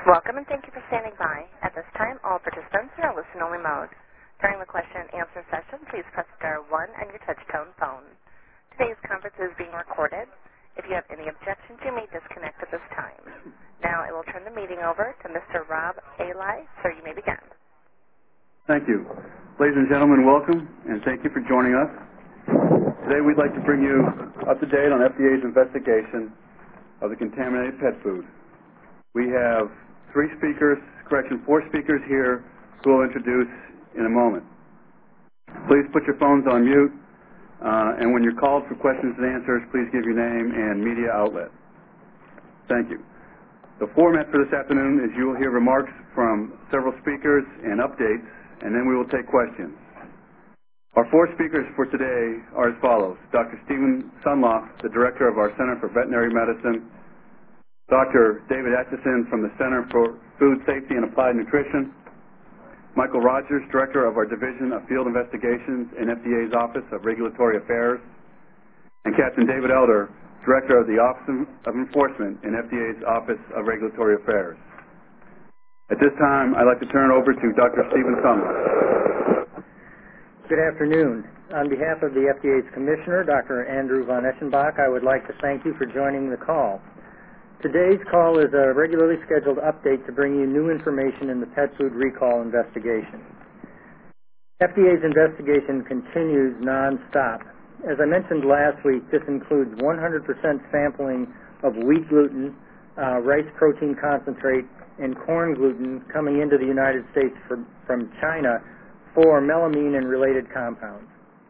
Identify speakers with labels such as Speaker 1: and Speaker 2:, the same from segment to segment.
Speaker 1: Welcome and thank you for standing by. At this time, all participants are in listen-only mode. During the question and answer session, please press star 1 on your touch-tone phone. Today's conference is being recorded. If you have any objections, you may disconnect at this time. Now I will turn the meeting over to Mr. Rob Eli. Sir, you may begin.
Speaker 2: Thank you. Ladies and gentlemen, welcome, and thank you for joining us. Today we'd like to bring you up to date on FDA's investigation of the contaminated pet food. We have four speakers here who will introduce in a moment. Please put your phones on mute, and when you're called for questions and answers, please give your name and media outlet. Thank you. The format for this afternoon is you will hear remarks from several speakers and updates, and then we will take questions. Our four speakers for today are as follows: Dr. Stephen Sunloff, the Director of our Center for Veterinary Medicine; Dr. David Atchison from the Center for Food Safety and Applied Nutrition; Michael Rogers, Director of our Division of Field Investigations in FDA's Office of Regulatory Affairs; and Captain David Elder, Director of the Office of Enforcement in FDA's Office of Regulatory Affairs. At this time, I'd like to turn it over to Dr. Stephen Sunloff.
Speaker 3: Good afternoon. On behalf of the FDA's Commissioner, Dr. Andrew von Eschenbach, I would like to thank you for joining the call. Today's call is a regularly scheduled update to bring you new information in the pet food recall investigation. FDA's investigation continues non-stop. As I mentioned last week, this includes 100% sampling of wheat gluten, rice protein concentrate, and corn gluten coming into the United States from China for melamine and related compounds.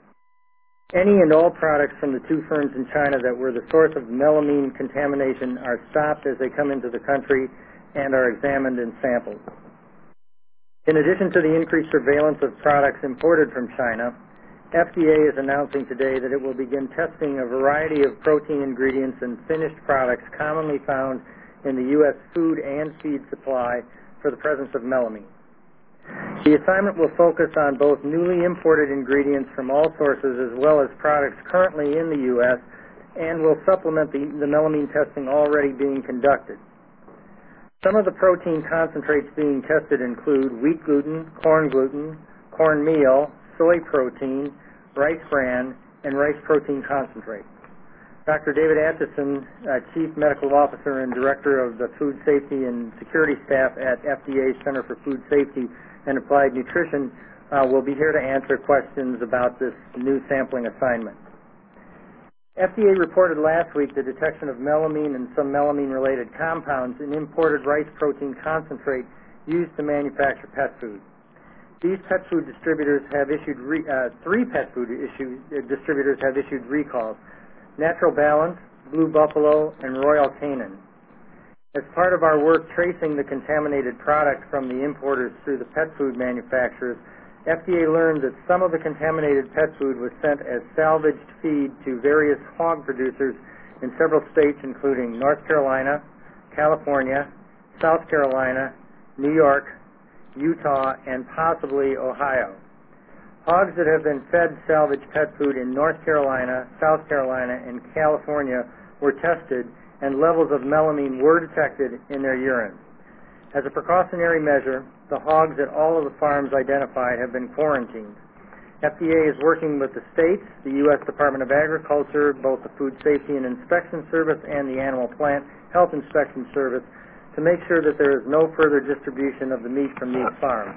Speaker 3: Any and all products from the two firms in China that were the source of melamine contamination are stopped as they come into the country and are examined and sampled. In addition to the increased surveillance of products imported from China, FDA is announcing today that it will begin testing a variety of protein ingredients and finished products commonly found in the U.S. food and feed supply for the presence of melamine. The assignment will focus on both newly imported ingredients from all sources as well as products currently in the U.S. and will supplement the melamine testing already being conducted. Some of the protein concentrates being tested include wheat gluten, corn meal, soy protein, rice bran, and rice protein concentrate. Dr. David Atchison, Chief Medical Officer and Director of the Food Safety and Security Staff at FDA's Center for Food Safety and Applied Nutrition, will be here to answer questions about this new sampling assignment. FDA reported last week the detection of melamine and some melamine-related compounds in imported rice protein concentrate used to manufacture pet food. These pet food distributors have issued three pet food distributors have issued recalls: Natural Balance, Blue Buffalo, and Royal Canin. As part of our work tracing the contaminated product from the importers through the pet food manufacturers, FDA learned that some of the contaminated pet food was sent as salvaged feed to various hog producers in several states, including North Carolina, California, South Carolina, New York, Utah, and possibly Ohio. Hogs that have been fed salvaged pet food in North Carolina, South Carolina, and California were tested, and levels of melamine were detected in their urine. As a precautionary measure, the hogs at all of the farms identified have been quarantined. FDA is working with the states, the U.S. Department of Agriculture, both the Food Safety and Inspection Service and the Animal Plant Health Inspection Service to make sure that there is no further distribution of the meat from these farms.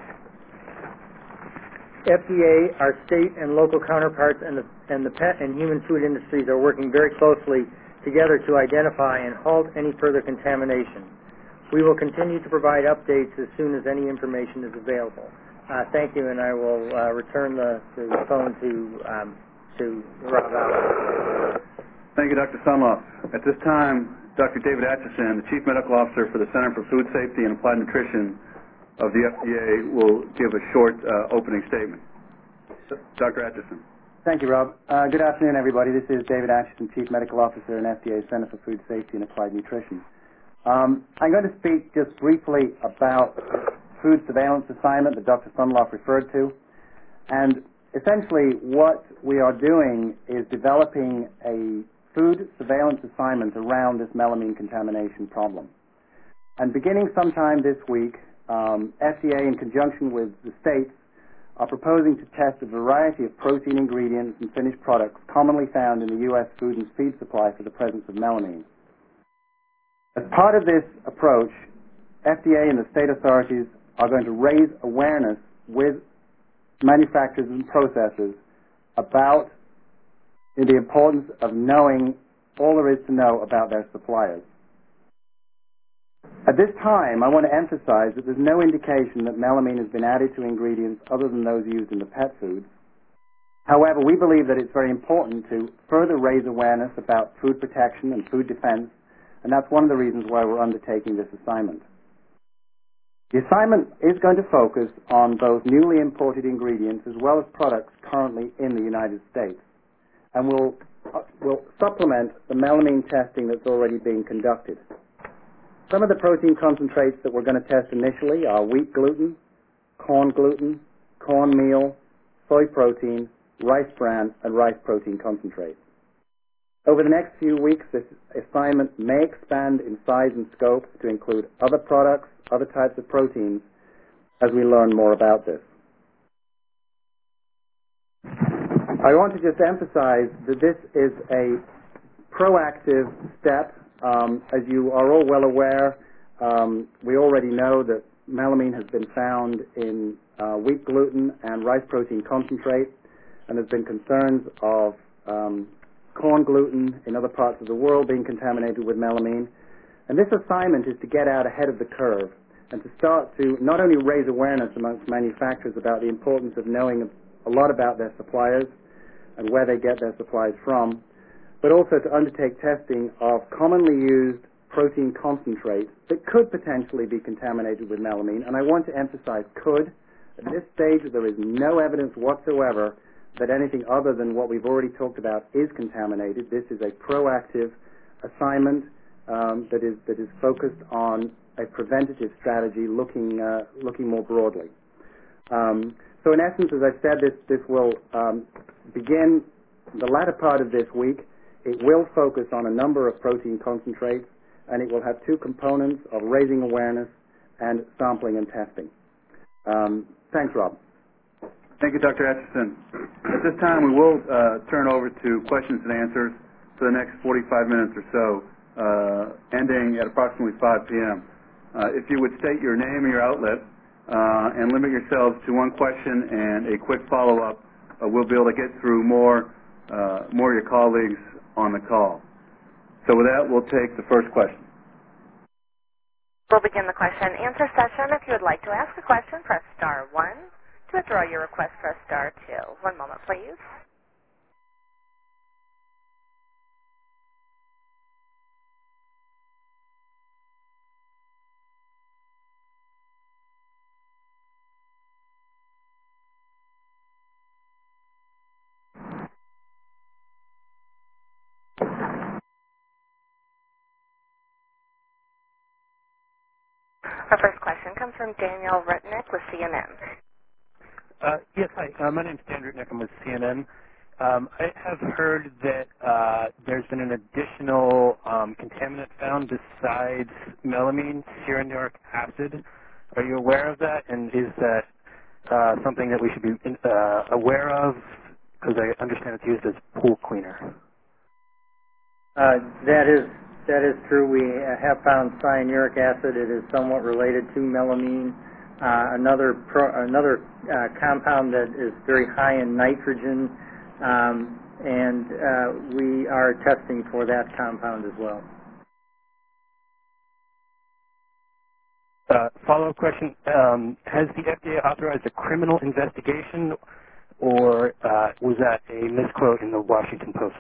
Speaker 3: FDA, our state and local counterparts, and the pet and human food industries are working very closely together to identify and halt any further contamination. We will continue to provide updates as soon as any information is available. Thank you, and I will return the phone to Rob Allen.
Speaker 2: Thank you, Dr. Sunloff. At this time, Dr. David Atchison, the Chief Medical Officer for the Center for Food Safety and Applied Nutrition of the FDA, will give a short opening statement. Dr. Atchison.
Speaker 4: Thank you, Rob. Good afternoon, everybody. This is David Atchison, Chief Medical Officer in FDA's Center for Food Safety and Applied Nutrition. I'm going to speak just briefly about the food surveillance assignment that Dr. Sunloff referred to. And essentially what we are doing is developing a food surveillance assignment around this melamine contamination problem. And beginning sometime this week, FDA, in conjunction with the states, are proposing to test a variety of protein ingredients and finished products commonly found in the U.S. food and feed supply for the presence of melamine. As part of this approach, FDA and the state authorities are going to raise awareness with manufacturers and processors about the importance of knowing all there is to know about their suppliers. At this time, I want to emphasize that there's no indication that melamine has been added to ingredients other than those used in the pet foods. However, we believe that it's very important to further raise awareness about food protection and food defense, and that's one of the reasons why we're undertaking this assignment. The assignment is going to focus on both newly imported ingredients as well as products currently in the United States, and will supplement the melamine testing that's already being conducted. Some of the protein concentrates that we're going to test initially are wheat gluten, corn meal, soy protein, rice bran, and rice protein concentrate. Over the next few weeks, this assignment may expand in size and scope to include other products, other types of proteins, as we learn more about this. I want to just emphasize that this is a proactive step. As you are all well aware, we already know that melamine has been found in wheat gluten and rice protein concentrate, and there's been concerns of corn gluten in other parts of the world being contaminated with melamine. And this assignment is to get out ahead of the curve and to start to not only raise awareness amongst manufacturers about the importance of knowing a lot about their suppliers and where they get their supplies from, but also to undertake testing of commonly used protein concentrates that could potentially be contaminated with melamine. And I want to emphasize could. At this stage, there is no evidence whatsoever that anything other than what we've already talked about is contaminated. This is a proactive assignment that is focused on a preventative strategy looking more broadly. So in essence, as I said, this will begin the latter part of this week. It will focus on a number of protein concentrates, and it will have two components of raising awareness and sampling and testing. Thanks, Rob.
Speaker 2: Thank you, Dr. Etchison. At this time, we will turn over to questions and answers for the next 45 minutes or so, ending at approximately 5 p.m. If you would state your name and your outlet and limit yourselves to one question and a quick follow-up, we'll be able to get through more of your colleagues on the call. So with that, we'll take the first question.
Speaker 1: We'll begin the question and answer session. If you would like to ask a question, press star 1. To withdraw your request, press star 2. One moment, please. Our first question comes from Daniel Rutnick with CNN.
Speaker 5: Yes, hi. My name's Dan Rutnick. I'm with CNN. I have heard that there's been an additional contaminant found besides melamine, cyanuric acid. Are you aware of that? And is that something that we should be aware of? Because I understand it's used as pool cleaner.
Speaker 3: That is true. We have found cyanuric acid. It is somewhat related to melamine. Another compound that is very high in nitrogen, and we are testing for that compound as well.
Speaker 5: Follow-up question. Has the FDA authorized a criminal investigation, or was that a misquote in the Washington Post?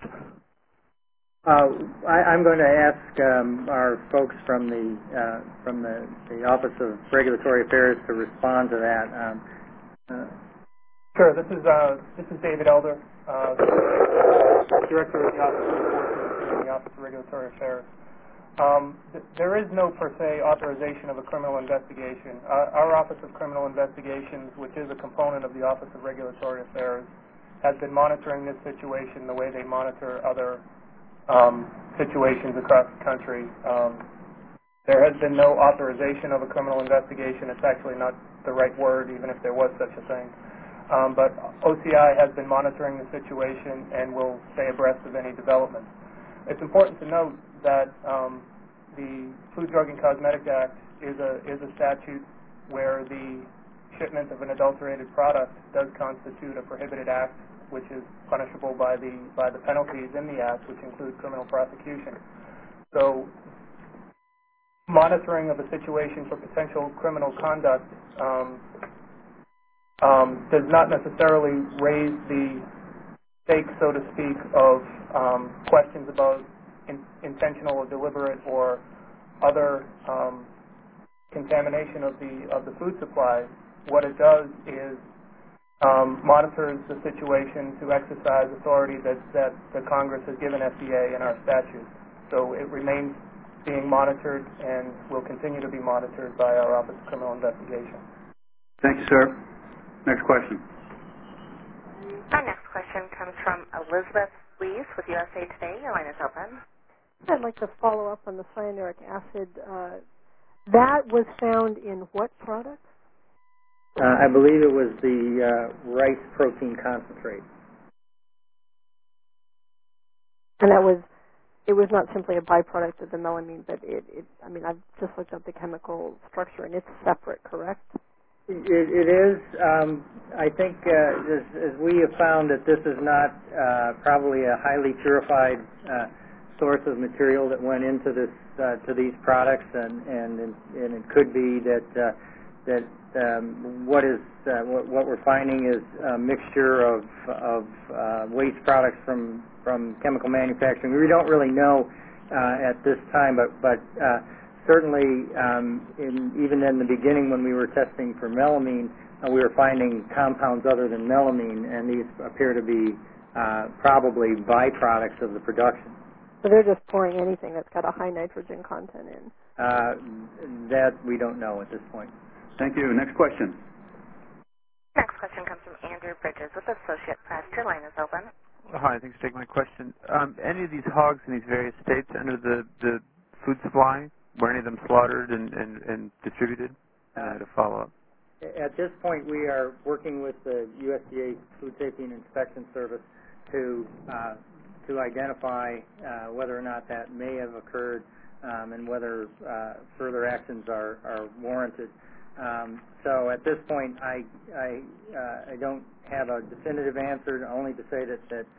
Speaker 3: I'm going to ask our folks from the Office of Regulatory Affairs to respond to that.
Speaker 6: Sure. This is David Elder, Director of the Office of Enforcement in the Office of Regulatory Affairs. There is no per se authorization of a criminal investigation. Our Office of Criminal Investigations, which is a component of the Office of Regulatory Affairs, has been monitoring this situation the way they monitor other situations across the country. There has been no authorization of a criminal investigation. It's actually not the right word, even if there was such a thing. But OCI has been monitoring the situation and will stay abreast of any developments. It's important to note that the Food, Drug, and Cosmetic Act is a statute where the shipment of an adulterated product does constitute a prohibited act, which is punishable by the penalties in the act, which include criminal prosecution. So monitoring of a situation for potential criminal conduct does not necessarily raise the stakes, so to speak, of questions about intentional or deliberate or other contamination of the food supply. What it does is monitors the situation to exercise authority that the Congress has given FDA in our statute. So it remains being monitored and will continue to be monitored by our Office of Criminal Investigation.
Speaker 2: Thank you, sir. Next question.
Speaker 1: Our next question comes from Elizabeth Lees with USA Today. Your line is open.
Speaker 7: I'd like to follow up on the cyanuric acid. That was found in what product?
Speaker 3: I believe it was the rice protein concentrate.
Speaker 7: And it was not simply a byproduct of the melamine, but I mean, I've just looked up the chemical structure, and it's separate, correct?
Speaker 3: It is. I think, as we have found, that this is not probably a highly purified source of material that went into this to these products, and it could be that what we're finding is a mixture of waste products from chemical manufacturing. We don't really know at this time, but certainly, even in the beginning when we were testing for melamine, we were finding compounds other than melamine, and these appear to be probably byproducts of the production.
Speaker 7: So they're just pouring anything that's got a high nitrogen content in?
Speaker 3: That we don't know at this point.
Speaker 2: Thank you. Next question.
Speaker 1: Next question comes from Andrew Bridges with Associate Press. Your line is open.
Speaker 8: Hi, thanks for taking my question. Any of these hogs in these various states under the food supply? Were any of them slaughtered and distributed? And I had a follow-up.
Speaker 3: At this point, we are working with the USDA Food Safety and Inspection Service to identify whether or not that may have occurred and whether further actions are warranted. So at this point, I don't have a definitive answer, only to say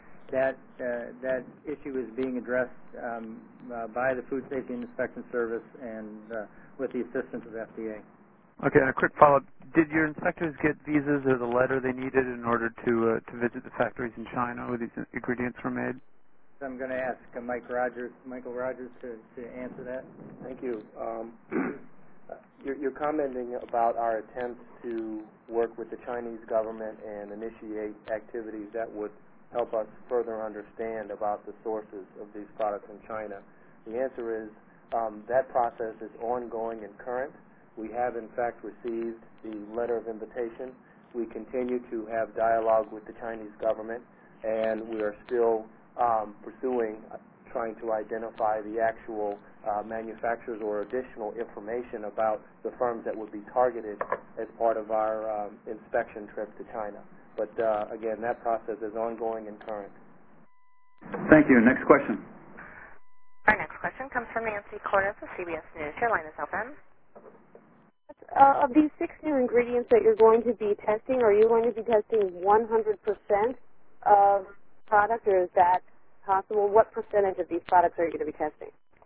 Speaker 3: that issue is being addressed by the Food Safety and Inspection Service and with the assistance of FDA.
Speaker 8: Okay, and a quick follow-up. Did your inspectors get visas or the letter they needed in order to visit the factories in China where these ingredients were made?
Speaker 3: So I'm going to ask Michael Rogers to answer that.
Speaker 9: Thank you. You're commenting about our attempts to work with the Chinese government and initiate activities that would help us further understand about the sources of these products in China. The answer is that process is ongoing and current. We have, in fact, received the letter of invitation. We continue to have dialogue with the Chinese government, and we are still pursuing trying to identify the actual manufacturers or additional information about the firms that would be targeted as part of our inspection trip to China. But again, that process is ongoing and current.
Speaker 2: Thank you. Next question.
Speaker 1: Our next question comes from Nancy Cordes of CBS News. Your line is open.
Speaker 10: Of these 6 new ingredients that you're going to be testing, are you going to be testing 100% of product, or is that possible? What percentage of these products are you going to be testing?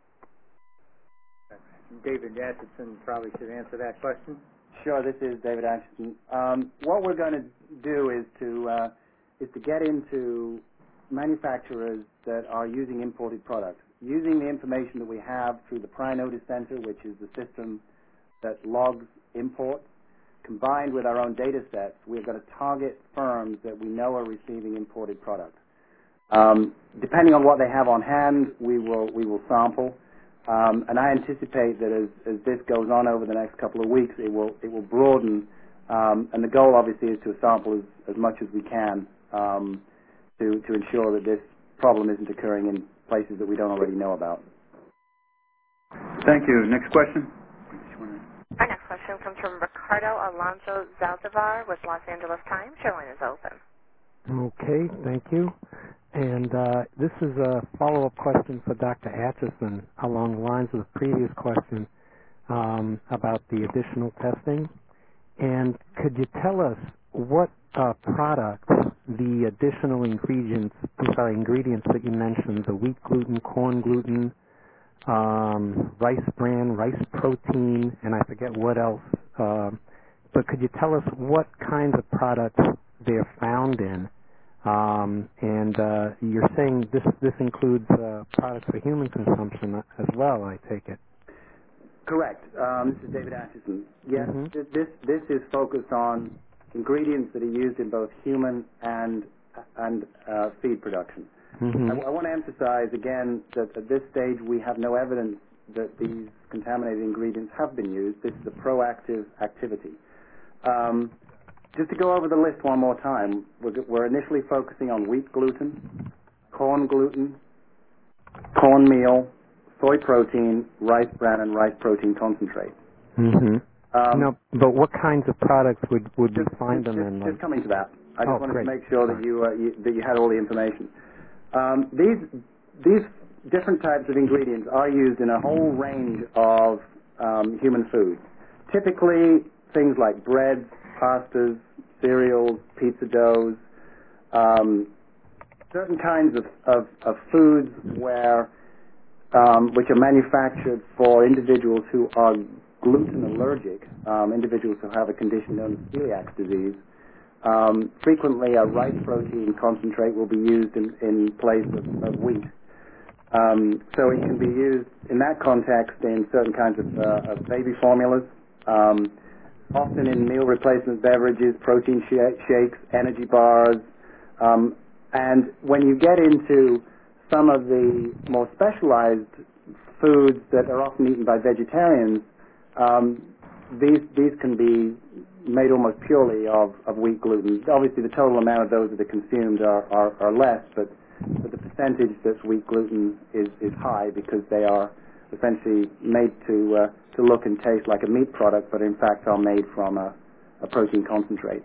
Speaker 3: David Atchison probably should answer that question.
Speaker 4: Sure, this is David Atchison. What we're going to do is to get into manufacturers that are using imported products. Using the information that we have through the Prior Notice Center, which is the system that logs imports, combined with our own data sets, we're going to target firms that we know are receiving imported products. Depending on what they have on hand, we will sample. And I anticipate that as this goes on over the next couple of weeks, it will broaden. And the goal, obviously, is to sample as much as we can to ensure that this problem isn't occurring in places that we don't already know about.
Speaker 2: Thank you. Next question.
Speaker 1: Our next question comes from Ricardo Alonso Zaldivar with Los Angeles Times. Your line is open.
Speaker 11: Okay, thank you. And this is a follow-up question for Dr. Atchison along the lines of the previous question about the additional testing. And could you tell us what products the additional ingredients that you mentioned, the wheat gluten, corn gluten, rice bran, rice protein, and I forget what else. But could you tell us what kinds of products they're found in? And you're saying this includes products for human consumption as well, I take it.
Speaker 4: Correct. This is David Atchison. Yes, this is focused on ingredients that are used in both human and feed production. I want to emphasize again that at this stage we have no evidence that these contaminated ingredients have been used. This is a proactive activity. Just to go over the list one more time, we're initially focusing on wheat gluten, corn meal, soy protein, rice bran, and rice protein concentrate.
Speaker 11: No, but what kinds of products would we find them in?
Speaker 4: Just coming to that. I just wanted to make sure that you had all the information. These different types of ingredients are used in a whole range of human foods. Typically, things like breads, pastas, cereals, pizza doughs, certain kinds of foods which are manufactured for individuals who are gluten allergic, individuals who have a condition known as celiac disease. Frequently, a rice protein concentrate will be used in place of wheat. So it can be used in that context in certain kinds of baby formulas, often in meal replacement beverages, protein shakes, energy bars. And when you get into some of the more specialized foods that are often eaten by vegetarians, these can be made almost purely of wheat gluten. Obviously, the total amount of those that are consumed are less, but the percentage that's wheat gluten is high because they are essentially made to look and taste like a meat product, but in fact are made from a protein concentrate.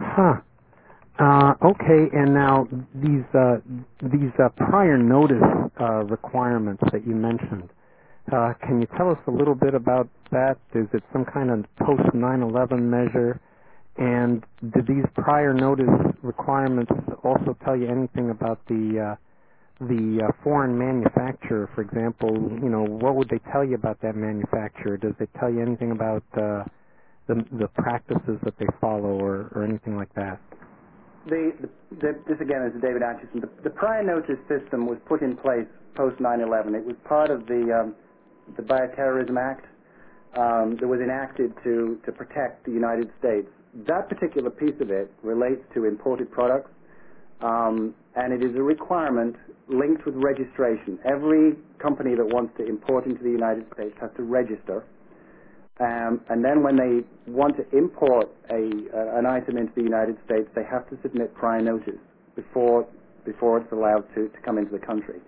Speaker 11: Okay, and now these prior notice requirements that you mentioned, can you tell us a little bit about that? Is it some kind of post-9/11 measure? And did these prior notice requirements also tell you anything about the foreign manufacturer? For example, what would they tell you about that manufacturer? Does it tell you anything about the practices that they follow or anything like that?
Speaker 4: This again is David Atchison. The prior notice system was put in place post 9/11. It was part of the Bioterrorism Act that was enacted to protect the United States. That particular piece of it relates to imported products, and it is a requirement linked with registration. Every company that wants to import into the United States has to register. And then when they want to import an item into the United States, they have to submit prior notice before it's allowed to come into the country.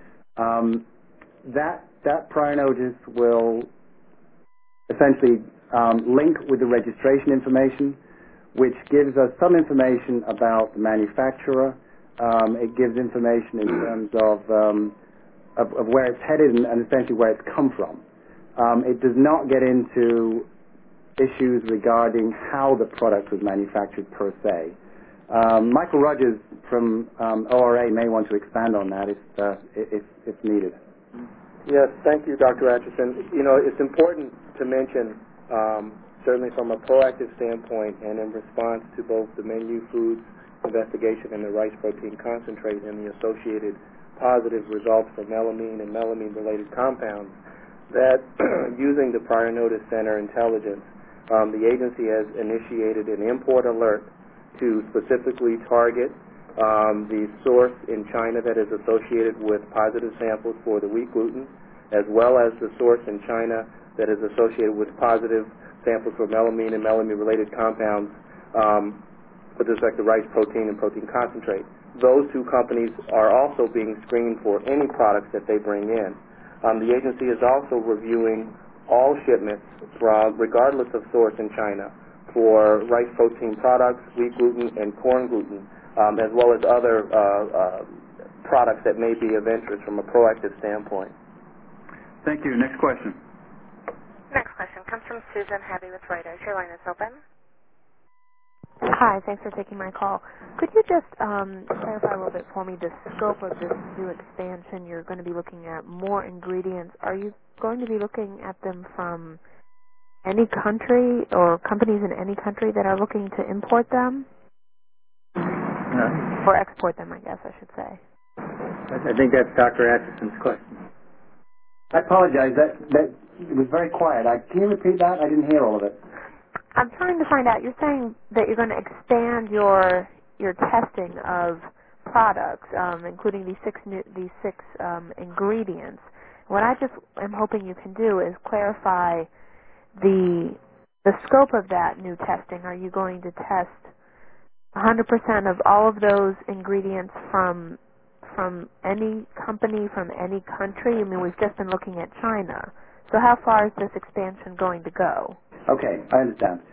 Speaker 4: That prior notice will essentially link with the registration information, which gives us some information about the manufacturer. It gives information in terms of where it's headed and essentially where it's come from. It does not get into issues regarding how the product was manufactured per se. Michael Rogers from ORA may want to expand on that if needed.
Speaker 9: Yes, thank you, Dr. Atchison. It's important to mention, certainly from a proactive standpoint and in response to both the Menu Foods investigation and the rice protein concentrate and the associated positive results for melamine and melamine-related compounds, that using the prior notice center intelligence, the agency has initiated an import alert to specifically target the source in China that is associated with positive samples for the wheat gluten, as well as the source in China that is associated with positive samples for melamine and melamine-related compounds with respect to rice protein and protein concentrate. Those two companies are also being screened for any products that they bring in. The agency is also reviewing all shipments, regardless of source in China, for rice protein products, wheat gluten, and corn gluten, as well as other products that may be of interest from a proactive standpoint.
Speaker 2: Thank you. Next question.
Speaker 1: Next question comes from Susan Habby with Reuters. Your line is open.
Speaker 12: Hi, thanks for taking my call. Could you just clarify a little bit for me the scope of this new expansion? You're going to be looking at more ingredients. Are you going to be looking at them from any country or companies in any country that are looking to import them? Or export them, I guess I should say.
Speaker 3: I think that's Dr. Atchison's question.
Speaker 4: I apologize. That it was very quiet. Can you repeat that? I didn't hear all of it.
Speaker 12: I'm trying to find out. You're saying that you're going to expand your testing of products, including these six ingredients. What I just am hoping you can do is clarify the scope of that new testing. Are you going to test 100% of all of those ingredients from any company, from any country? I mean, we've just been looking at China. So how far is this expansion going to go?
Speaker 4: Okay, I understand.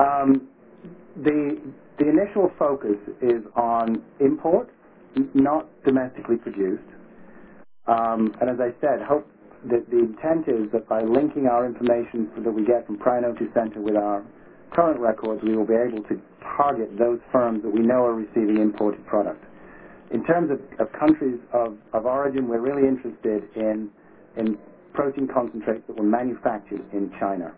Speaker 4: The initial focus is on import, not domestically produced. And as I said, the intent is that by linking our information that we get from Prionotis Center with our current records, we will be able to target those firms that we know are receiving imported product. In terms of countries of origin, we're really interested in protein concentrates that were manufactured in China.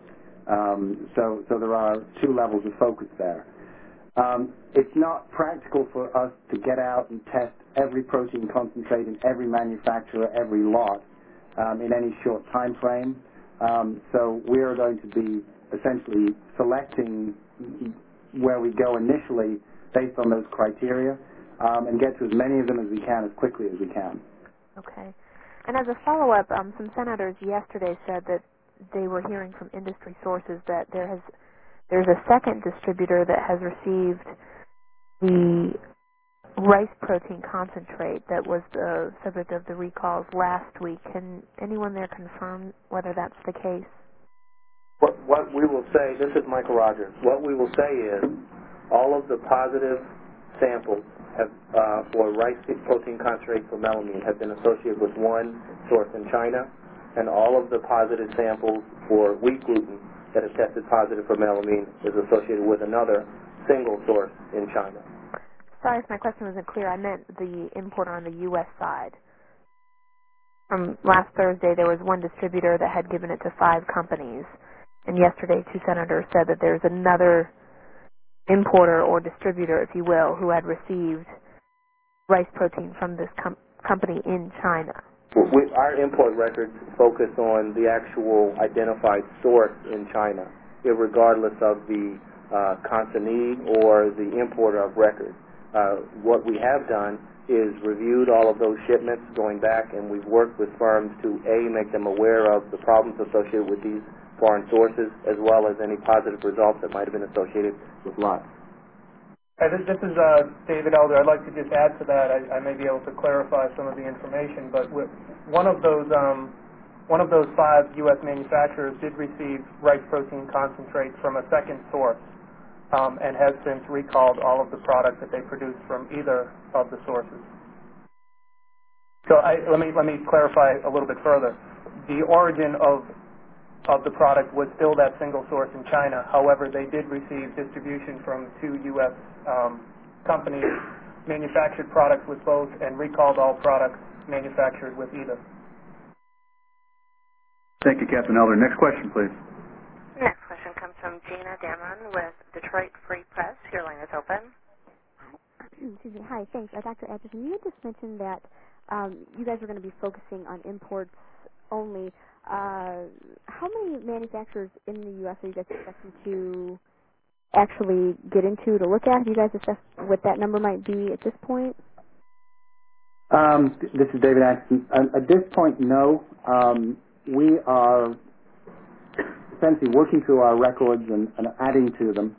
Speaker 4: So there are two levels of focus there. It's not practical for us to get out and test every protein concentrate in every manufacturer, every lot, in any short time frame. So we are going to be essentially selecting where we go initially based on those criteria, and get to as many of them as we can as quickly as we can.
Speaker 12: Okay. And as a follow-up, some senators yesterday said that they were hearing from industry sources that there's a second distributor that has received the rice protein concentrate that was the subject of the recalls last week. Can anyone there confirm whether that's the case?
Speaker 9: What we will say, this is Michael Rogers, what we will say is all of the positive samples for rice protein concentrate for melamine have been associated with one source in China, and all of the positive samples for wheat gluten that have tested positive for melamine is associated with another single source in China.
Speaker 12: Sorry if my question wasn't clear. I meant the importer on the U.S. side. From last Thursday, there was one distributor that had given it to 5 companies, and yesterday 2 senators said that there's another importer or distributor, if you will, who had received rice protein from this company in China.
Speaker 9: Our import records focus on the actual identified source in China, regardless of the consignee or the importer of record. What we have done is reviewed all of those shipments going back, and we've worked with firms to, A, make them aware of the problems associated with these foreign sources, as well as any positive results that might have been associated with lots.
Speaker 6: This is David Elder. I'd like to just add to that. I may be able to clarify some of the information, but one of those 5 U.S. manufacturers did receive rice protein concentrate from a second source, and has since recalled all of the products that they produced from either of the sources. So let me clarify a little bit further. The origin of the product was still that single source in China. However, they did receive distribution from 2 U.S. Companies, manufactured products with both, and recalled all products manufactured with either.
Speaker 2: Thank you, Captain Elder. Next question, please.
Speaker 1: Next question comes from Gina Damron with Detroit Free Press. Your line is open.
Speaker 13: Excuse me. Hi, thanks. Dr. Atchison, you had just mentioned that you guys are going to be focusing on imports only. How many manufacturers in the U.S. are you guys expecting to actually get into to look at? Have you guys assessed what that number might be at this point?
Speaker 4: This is David Atchison. At this point, no. We are essentially working through our records and adding to them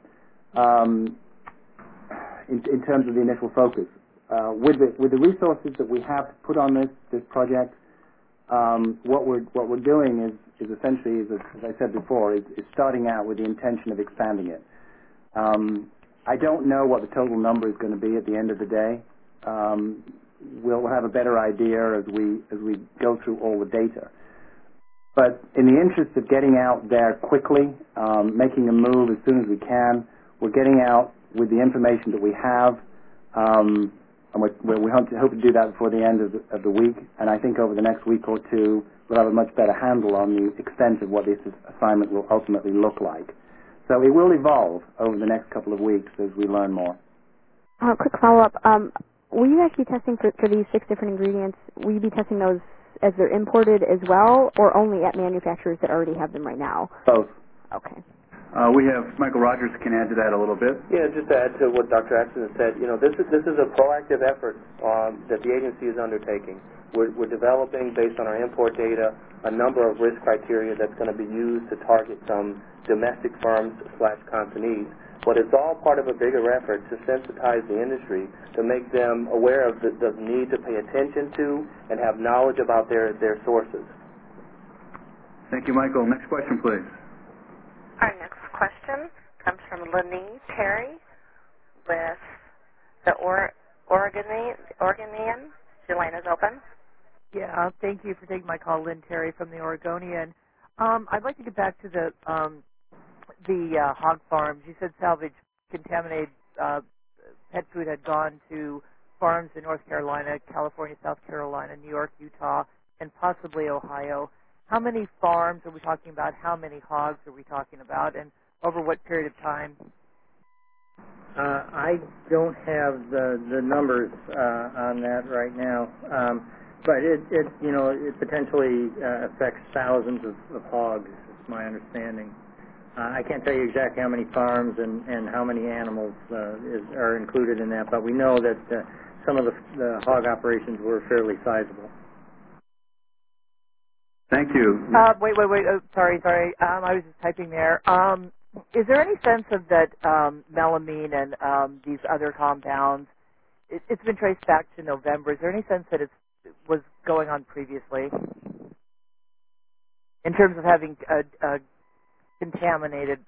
Speaker 4: in terms of the initial focus. With the resources that we have to put on this project, what we're doing is essentially, as I said before, is starting out with the intention of expanding it. I don't know what the total number is going to be at the end of the day. We'll have a better idea as we go through all the data. But in the interest of getting out there quickly, making a move as soon as we can, we're getting out with the information that we have, and we hope to do that before the end of the week. And I think over the next week or two, we'll have a much better handle on the extent of what this assignment will ultimately look like. So it will evolve over the next couple of weeks as we learn more.
Speaker 13: Quick follow-up. Will you guys be testing for these 6 different ingredients? Will you be testing those as they're imported as well, or only at manufacturers that already have them right now?
Speaker 4: Both.
Speaker 13: Okay.
Speaker 2: We have Michael Rogers can add to that a little bit.
Speaker 9: Yeah, just to add to what Dr. Atchison said, this is a proactive effort that the agency is undertaking. We're developing, based on our import data, a number of risk criteria that's going to be used to target some domestic firms/consignees. But it's all part of a bigger effort to sensitize the industry, to make them aware of the need to pay attention to and have knowledge about their sources.
Speaker 2: Thank you, Michael. Next question, please.
Speaker 1: Our next question comes from Lenny Terry with the Oregonian. Your line is open.
Speaker 14: Yeah, thank you for taking my call, Lynn Terry from the Oregonian. I'd like to get back to the hog farms. You said salvage contaminated pet food had gone to farms in North Carolina, California, South Carolina, New York, Utah, and possibly Ohio. How many farms are we talking about? How many hogs are we talking about? And over what period of time?
Speaker 3: I don't have the numbers on that right now, but it potentially affects thousands of hogs, is my understanding. I can't tell you exactly how many farms and how many animals are included in that, but we know that some of the hog operations were fairly sizable.
Speaker 2: Thank you.
Speaker 14: Wait. Oh, sorry. I was just typing there. Is there any sense of that melamine and these other compounds? It's been traced back to November. Is there any sense that it was going on previously in terms of having a contaminated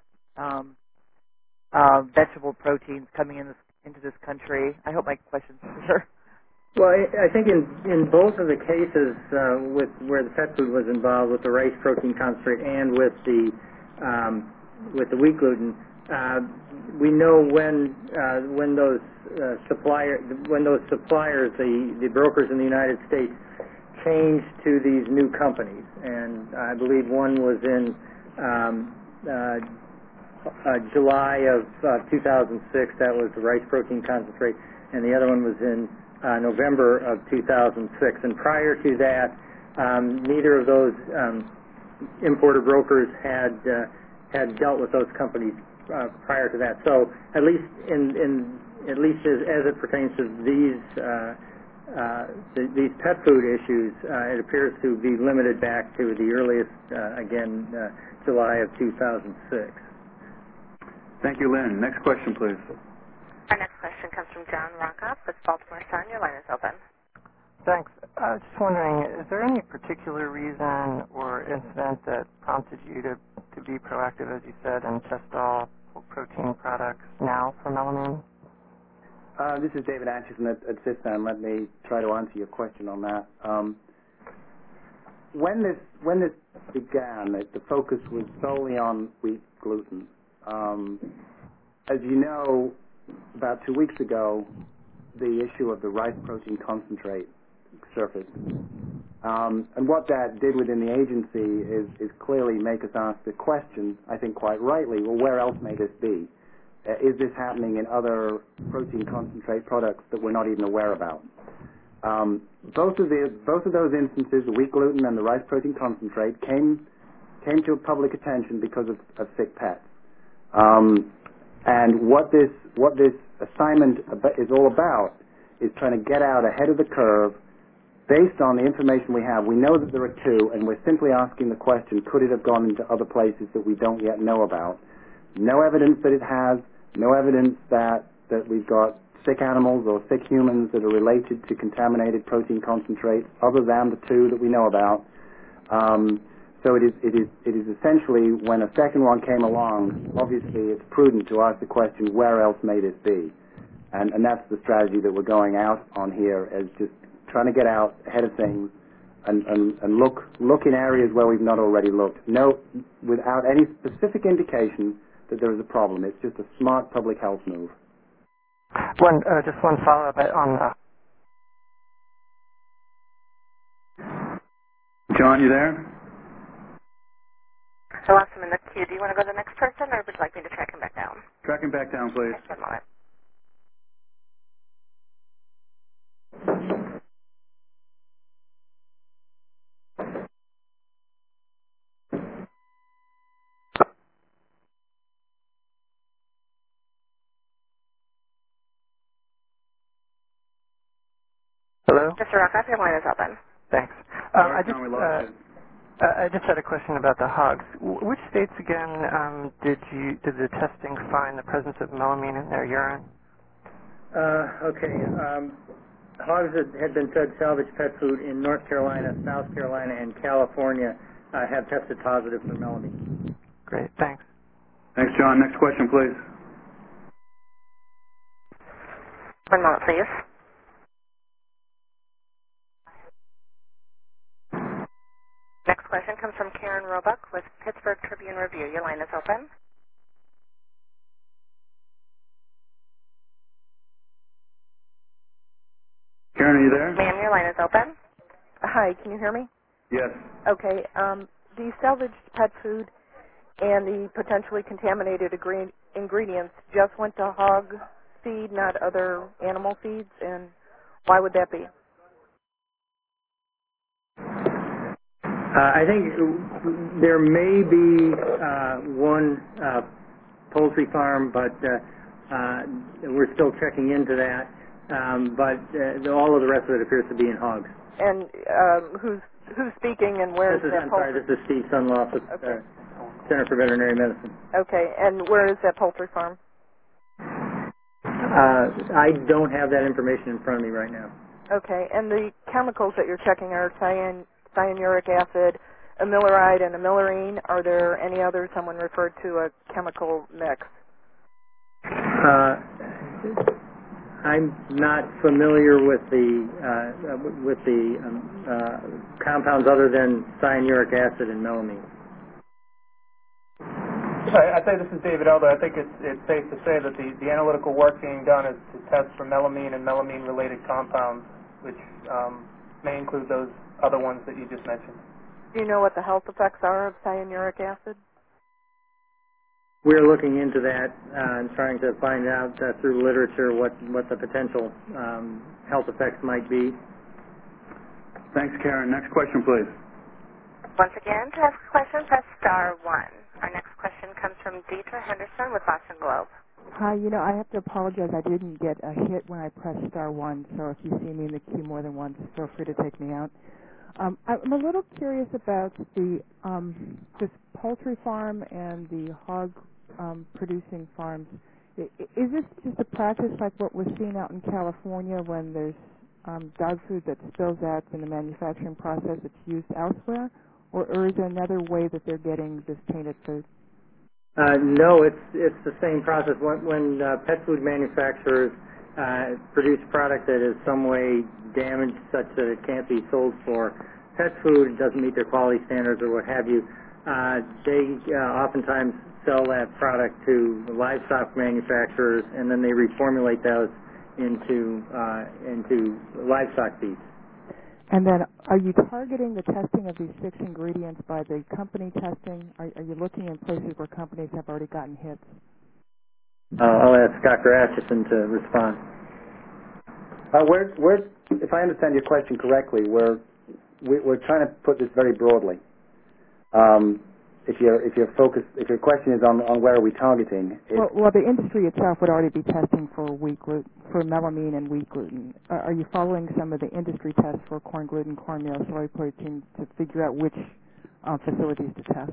Speaker 14: vegetable proteins coming into this country? I hope my question's clear.
Speaker 3: Well, I think in both of the cases with where the pet food was involved, with the rice protein concentrate and with the wheat gluten, we know when those suppliers, the brokers in the United States, changed to these new companies, and I believe one was in July of 2006. That was the rice protein concentrate, and the other one was in November of 2006. And prior to that, neither of those importer brokers had dealt with those companies prior to that. So at least as it pertains to these pet food issues, it appears to be limited back to the earliest, July of 2006.
Speaker 2: Thank you, Lynn. Next question, please.
Speaker 1: Our next question comes from John Rockoff with Baltimore Sun. Your line is open.
Speaker 15: Thanks. I was just wondering, is there any particular reason or incident that prompted you to be proactive, as you said, and test all protein products now for melamine?
Speaker 4: This is David Atchison at System. Let me try to answer your question on that. When this began, the focus was solely on wheat gluten. As you know, about 2 weeks ago, the issue of the rice protein concentrate surfaced. And what that did within the agency is clearly make us ask the question, I think quite rightly, well, where else may this be? Is this happening in other protein concentrate products that we're not even aware about? Both of those instances, the wheat gluten and the rice protein concentrate, came to public attention because of sick pets. And what this assignment is all about is trying to get out ahead of the curve based on the information we have. We know that there are 2, and we're simply asking the question, could it have gone into other places that we don't yet know about? No evidence that it has, no evidence that we've got sick animals or sick humans that are related to contaminated protein concentrates, other than the two that we know about. So it is essentially, when a second one came along, obviously it's prudent to ask the question, where else may this be? And that's the strategy that we're going out on here, as just trying to get out ahead of things and look in areas where we've not already looked. No, without any specific indication that there is a problem. It's just a smart public health move.
Speaker 15: Just one follow-up on...
Speaker 2: John, you there?
Speaker 1: I lost him in the queue. Do you want to go to the next person, or would you like me to track him back down?
Speaker 2: Track him back down, please.
Speaker 1: Just a moment.
Speaker 15: Hello?
Speaker 1: Mr. Rockoff, your line is open.
Speaker 15: Thanks. I just had a question about the hogs. Which states again did the testing find the presence of melamine in their urine?
Speaker 3: Hogs that had been fed salvaged pet food in North Carolina, South Carolina, and California have tested positive for melamine.
Speaker 15: Great, thanks.
Speaker 2: Thanks, John. Next question, please.
Speaker 1: 1 moment, please. Next question comes from Karen Roebuck with Pittsburgh Tribune Review. Your line is open.
Speaker 2: Karen, are you there?
Speaker 1: Ma'am, your line is open.
Speaker 12: Hi, can you hear me?
Speaker 2: Yes.
Speaker 12: Okay. The salvaged pet food and the potentially contaminated ingredients just went to hog feed, not other animal feeds, and why would that be?
Speaker 3: I think there may be one poultry farm, but we're still checking into that. But all of the rest of it appears to be in hogs.
Speaker 12: And who's speaking, and where is that poultry?
Speaker 3: This is Steve Sunloff with Center for Veterinary Medicine.
Speaker 12: Okay, and where is that poultry farm?
Speaker 3: I don't have that information in front of me right now.
Speaker 12: Okay, and the chemicals that you're checking are cyanuric acid, amiloride, and amilorine. Are there any others? Someone referred to a chemical mix.
Speaker 3: I'm not familiar with the compounds other than cyanuric acid and melamine.
Speaker 6: I'd say this is David Elder. I think it's safe to say that the analytical work being done is to test for melamine and melamine-related compounds, which may include those other ones that you just mentioned.
Speaker 12: Do you know what the health effects are of cyanuric acid?
Speaker 3: We're looking into that and trying to find out through literature what the potential health effects might be.
Speaker 2: Thanks, Karen. Next question, please.
Speaker 1: Once again, to ask a question, press star 1. Our next question comes from Deetra Henderson with Boston Globe.
Speaker 16: Hi, I have to apologize. I didn't get a hit when I pressed star 1, so if you see me in the queue more than once, feel free to take me out. I'm a little curious about this poultry farm and the hog producing farms. Is this just a practice like what we're seeing out in California when there's dog food that spills out in the manufacturing process that's used elsewhere? Or is there another way that they're getting this tainted food?
Speaker 3: No, it's the same process. When pet food manufacturers produce product that is some way damaged such that it can't be sold for pet food, doesn't meet their quality standards or what have you, they oftentimes sell that product to livestock manufacturers, and then they reformulate those into livestock feeds.
Speaker 16: And then, are you targeting the testing of these 6 ingredients by the company testing? Are you looking in places where companies have already gotten hits?
Speaker 3: I'll ask Dr. Atchison to respond.
Speaker 4: If I understand your question correctly, we're trying to put this very broadly. If your question is on where are we targeting?
Speaker 16: Well, the industry itself would already be testing for melamine and wheat gluten. Are you following some of the industry tests for corn gluten, cornmeal, soy protein to figure out which facilities to test?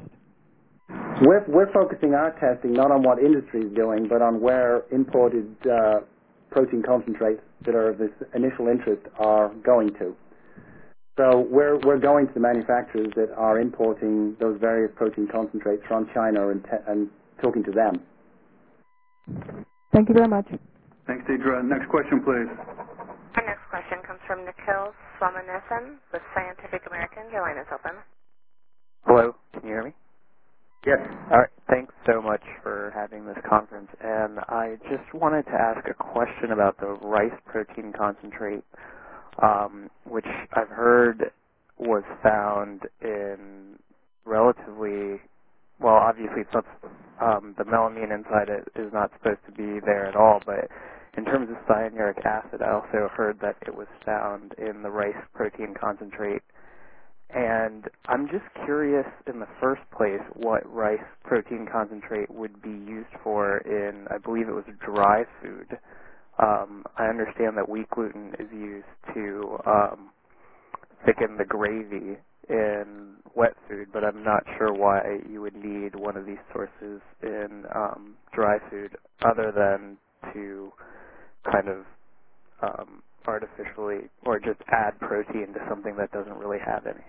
Speaker 4: We're focusing our testing not on what industry is doing, but on where imported protein concentrates that are of this initial interest are going to. So we're going to the manufacturers that are importing those various protein concentrates from China and talking to them.
Speaker 16: Thank you very much.
Speaker 2: Thanks, Deidre. Next question, please.
Speaker 1: Our next question comes from Nikhil Swaminathan with Scientific American. Your line is open.
Speaker 17: Hello, can you hear me?
Speaker 4: Yes.
Speaker 17: All right, thanks so much for having this conference. And I just wanted to ask a question about the rice protein concentrate, which I've heard was found in relatively, well, obviously it's not, the melamine inside it is not supposed to be there at all, but in terms of cyanuric acid, I also heard that it was found in the rice protein concentrate. And I'm just curious in the first place what rice protein concentrate would be used for in, I believe it was dry food. I understand that wheat gluten is used to thicken the gravy in wet food, but I'm not sure why you would need one of these sources in dry food other than to kind of artificially or just add protein to something that doesn't really have any.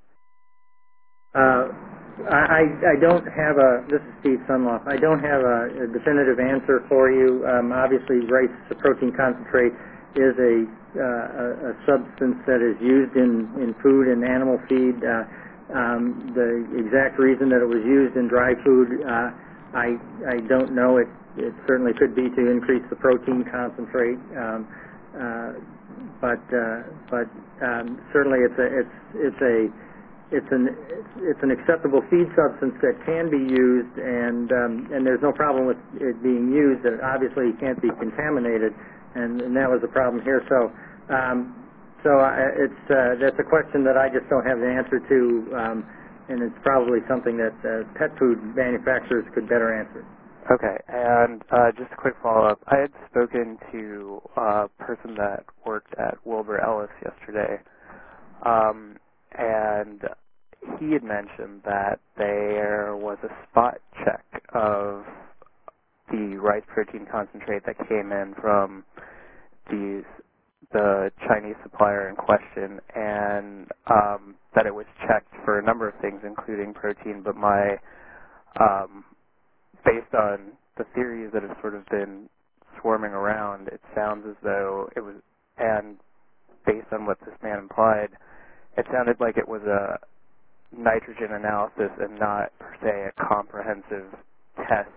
Speaker 3: I don't have this is Steve Sunloff. I don't have a definitive answer for you. Obviously, rice protein concentrate is a substance that is used in food and animal feed. The exact reason that it was used in dry food, I don't know. It certainly could be to increase the protein concentrate, but certainly it's an acceptable feed substance that can be used, and there's no problem with it being used. It obviously can't be contaminated, and that was the problem here. So that's a question that I just don't have the answer to, and it's probably something that pet food manufacturers could better answer.
Speaker 17: Okay, and just a quick follow-up. I had spoken to a person that worked at Wilbur Ellis yesterday, and he had mentioned that there was a spot check of the rice protein concentrate that came in from the Chinese supplier in question, and that it was checked for a number of things, including protein, but based on the theories that have sort of been swarming around, it sounds as though it was, and based on what this man implied, it sounded like it was a nitrogen analysis and not, per se, a comprehensive test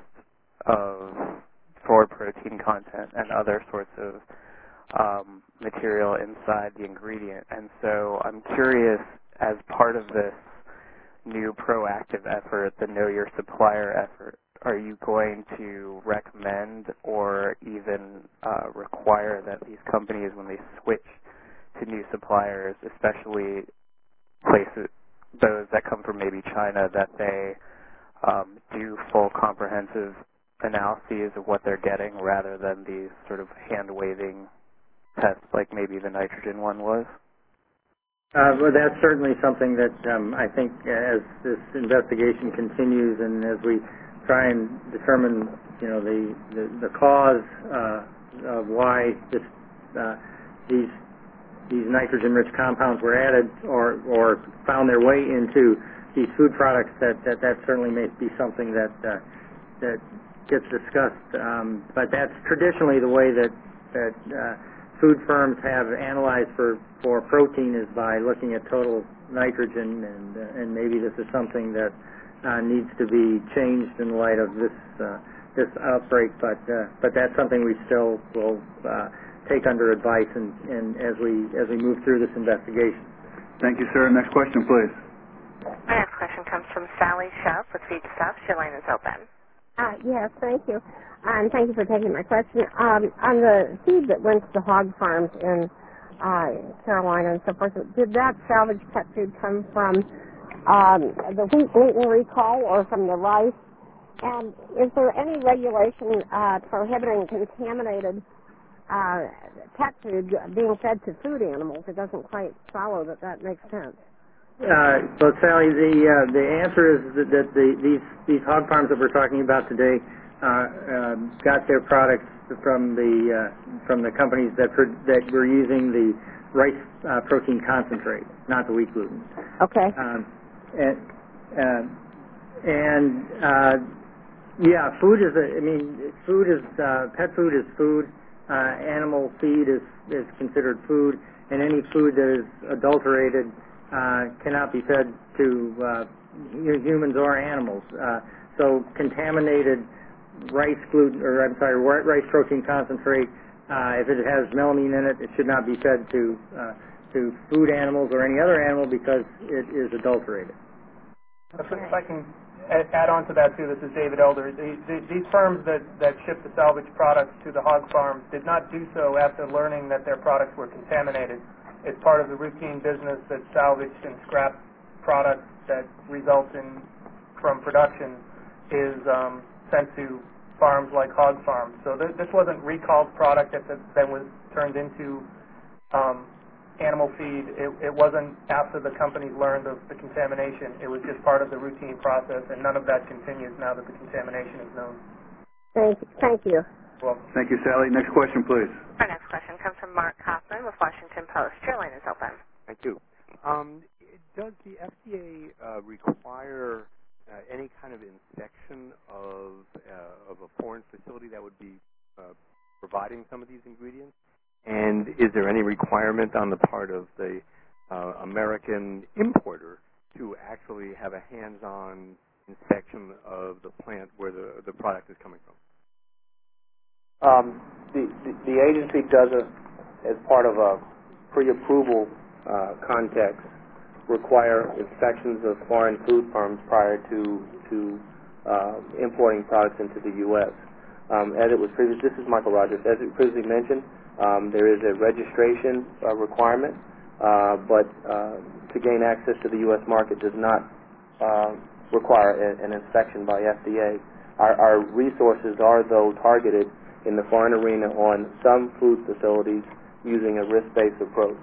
Speaker 17: for protein content and other sorts of material inside the ingredient. And so I'm curious, as part of this new proactive effort, the Know Your Supplier effort, are you going to recommend or even require that these companies, when they switch to new suppliers, especially places, those that come from maybe China, that they do full comprehensive analyses of what they're getting rather than these sort of hand-waving tests like maybe the nitrogen one was?
Speaker 3: Well, that's certainly something that I think as this investigation continues and as we try and determine, the cause of why these nitrogen-rich compounds were added or found their way into these food products, that certainly may be something that gets discussed. But that's traditionally the way that food firms have analyzed for protein, is by looking at total nitrogen, and maybe this is something that needs to be changed in light of this outbreak. But that's something we still will take under advice and as we move through this investigation.
Speaker 2: Thank you, sir. Next question, please.
Speaker 1: Our next question comes from Sally Shuff with Feedstuffs. Your line is open.
Speaker 18: Yes, thank you. And thank you for taking my question. On the feed that went to the hog farms in Carolina and so forth, did that salvage pet food come from the wheat gluten recall or from the rice? And is there any regulation prohibiting contaminated pet food being fed to food animals? It doesn't quite follow that makes sense.
Speaker 3: So, Sally, the answer is that these hog farms that we're talking about today got their products from the companies that were using the rice protein concentrate, not the wheat gluten.
Speaker 14: Okay.
Speaker 3: Yeah, food is. Food is pet food is food. Animal feed is considered food, and any food that is adulterated cannot be fed to humans or animals. So contaminated rice protein concentrate, if it has melamine in it, it should not be fed to food animals or any other animal because it is adulterated.
Speaker 6: If I can add on to that too, this is David Elder. These firms that ship the salvage products to the hog farms did not do so after learning that their products were contaminated. It's part of the routine business that salvaged and scrap products that result from production is sent to farms like hog farms. So this wasn't recalled product that was turned into animal feed. It wasn't after the companies learned of the contamination. It was just part of the routine process, and none of that continues now that the contamination is known.
Speaker 18: Thank you.
Speaker 6: Well,
Speaker 2: thank you, Sally. Next question, please.
Speaker 1: Our next question comes from Mark Kaufman with Washington Post. Your line is open.
Speaker 19: Thank you. Does the FDA require any kind of inspection of a foreign facility that would be providing some of these ingredients? And is there any requirement on the part of the American importer to actually have a hands-on inspection of the plant where the product is coming from?
Speaker 9: The agency doesn't, as part of a pre-approval context, require inspections of foreign food firms prior to importing products into the U.S. As it was previously, this is Michael Rogers. As it previously mentioned, there is a registration requirement, but to gain access to the U.S. market does not require an inspection by FDA. Our resources are, though, targeted in the foreign arena on some food facilities using a risk-based approach.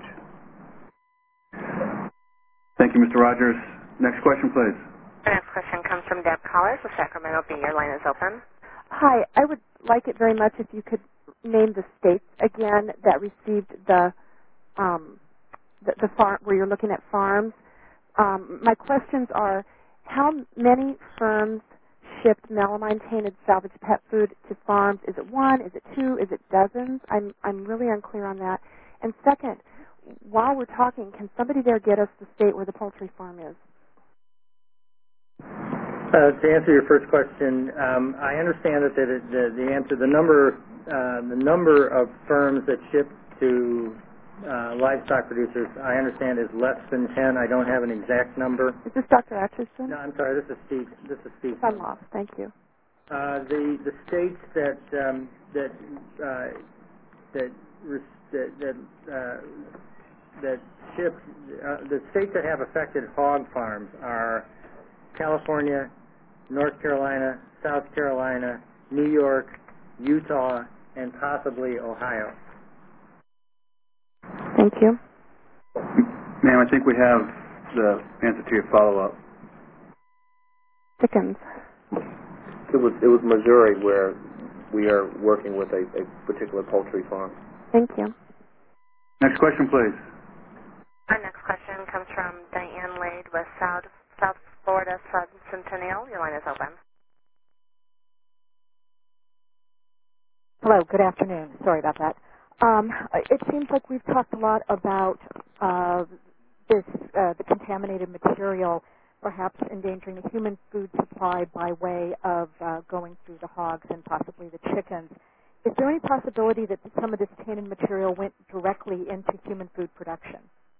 Speaker 2: Thank you, Mr. Rogers. Next question, please.
Speaker 1: The next question comes from Deb Collars with Sacramento Bee. Your line is open.
Speaker 12: Hi. I would like it very much if you could name the states again that received the farm where you're looking at farms. My questions are: how many firms shipped melamine-tainted salvage pet food to farms? Is it one? Is it two? Is it dozens? I'm really unclear on that. And second, while we're talking, can somebody there get us the state where the poultry farm is?
Speaker 3: To answer your first question, I understand that the number of firms that ship to livestock producers, I understand, is less than 10. I don't have an exact number.
Speaker 12: Is this Dr. Atchison?
Speaker 3: No, I'm sorry. This is Steve.
Speaker 12: I'm lost. Thank you.
Speaker 3: The states that ship, the states that have affected hog farms are California, North Carolina, South Carolina, New York, Utah, and possibly Ohio.
Speaker 12: Thank you.
Speaker 2: Ma'am, I think we have the answer to your follow-up.
Speaker 12: Dickens.
Speaker 9: It was Missouri where we are working with a particular poultry farm.
Speaker 12: Thank you.
Speaker 2: Next question, please.
Speaker 1: Our next question comes from Diane Lade with South Florida Centennial. Your line is open.
Speaker 20: Hello, good afternoon. Sorry about that. It seems like we've talked a lot about the contaminated material perhaps endangering the human food supply by way of going through the hogs and possibly the chickens. Is there any possibility that some of this tainted material went directly into human food production?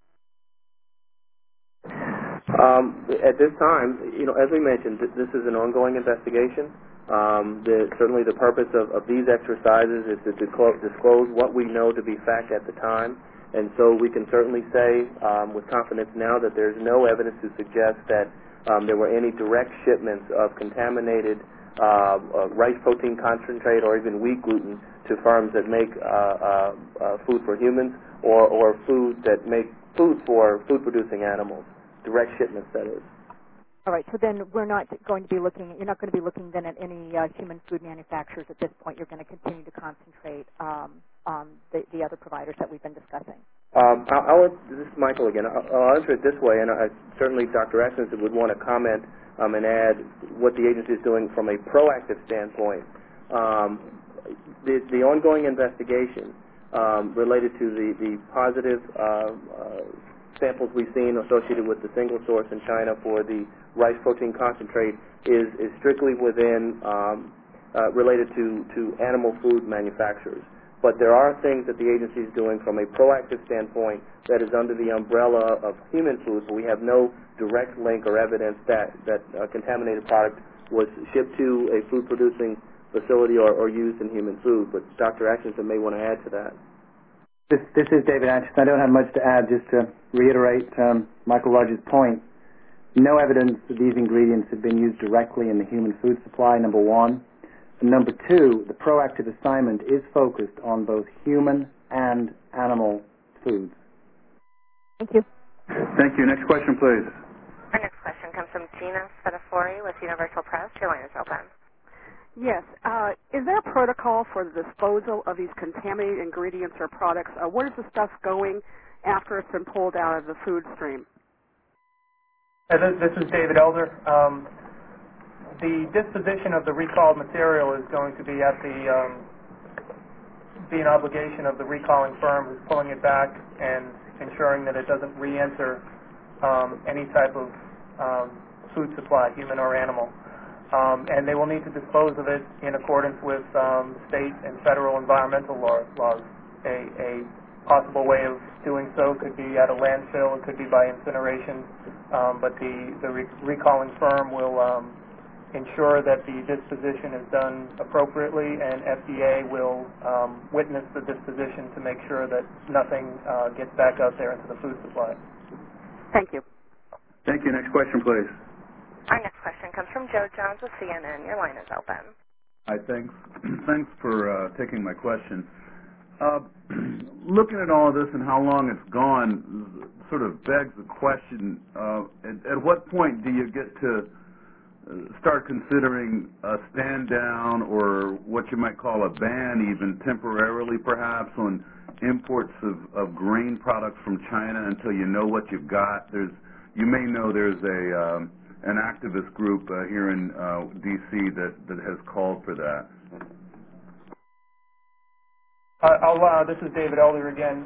Speaker 9: At this time, as we mentioned, this is an ongoing investigation. Certainly the purpose of these exercises is to disclose what we know to be fact at the time. And so we can certainly say with confidence now that there's no evidence to suggest that there were any direct shipments of contaminated rice protein concentrate or even wheat gluten to farms that make food for humans or food that make food for food-producing animals. Direct shipments, that is.
Speaker 20: All right, so then we're not going to be looking, you're not going to be looking then at any human food manufacturers at this point. You're going to continue to concentrate on the other providers that we've been discussing.
Speaker 9: This is Michael again. I'll answer it this way, and certainly Dr. Atkinson would want to comment and add what the agency is doing from a proactive standpoint. The ongoing investigation related to the positive samples we've seen associated with the single source in China for the rice protein concentrate is strictly within related to animal food manufacturers. But there are things that the agency is doing from a proactive standpoint that is under the umbrella of human food, but we have no direct link or evidence that a contaminated product was shipped to a food-producing facility or used in human food. But Dr. Atkinson may want to add to that.
Speaker 4: This is David Atkinson. I don't have much to add, just to reiterate Michael Rogers' point. No evidence that these ingredients have been used directly in the human food supply, number one. And number two, the proactive assignment is focused on both human and animal foods.
Speaker 20: Thank you.
Speaker 2: Thank you. Next question, please.
Speaker 1: Our next question comes from Gina Spadafori with Universal Press. Your line is open.
Speaker 21: Yes. Is there a protocol for the disposal of these contaminated ingredients or products? Where is the stuff going after it's been pulled out of the food stream?
Speaker 6: This is David Elder. The disposition of the recalled material is going to be at be an obligation of the recalling firm who's pulling it back and ensuring that it doesn't re-enter any type of food supply, human or animal. And they will need to dispose of it in accordance with state and federal environmental laws. A possible way of doing so could be at a landfill, it could be by incineration, but the recalling firm will ensure that the disposition is done appropriately, and FDA will witness the disposition to make sure that nothing gets back out there into the food supply.
Speaker 21: Thank you.
Speaker 2: Thank you. Next question, please.
Speaker 1: Our next question comes from Joe Johns with CNN. Your line is open.
Speaker 2: Hi, thanks. Thanks for taking my question. Looking at all of this and how long it's gone sort of begs the question, at what point do you get to start considering a stand down or what you might call a ban, even temporarily perhaps, on imports of grain products from China until you know what you've got? You may know there's an activist group here in D.C. that has called for that.
Speaker 6: This is David Elder again.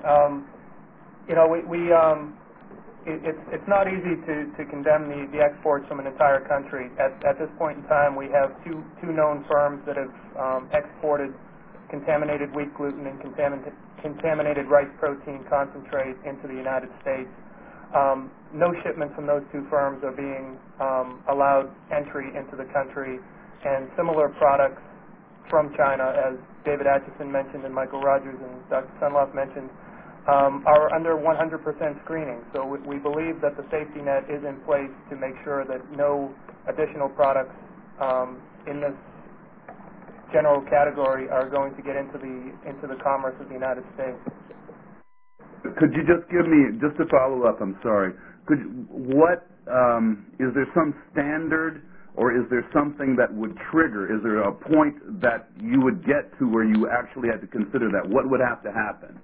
Speaker 6: It's not easy to condemn the exports from an entire country. At this point in time, we have two known firms that have exported contaminated wheat gluten and contaminated rice protein concentrate into the United States. No shipments from those two firms are being allowed entry into the country, and similar products from China, as David Atchison mentioned and Michael Rogers and Dr. Sunloff mentioned, are under 100% screening. So we believe that the safety net is in place to make sure that no additional products in this general category are going to get into the commerce of the United States.
Speaker 2: Could you just give me, just to follow up, I'm sorry, is there some standard, or is there something that would trigger? Is there a point that you would get to where you actually had to consider that? What would have to happen?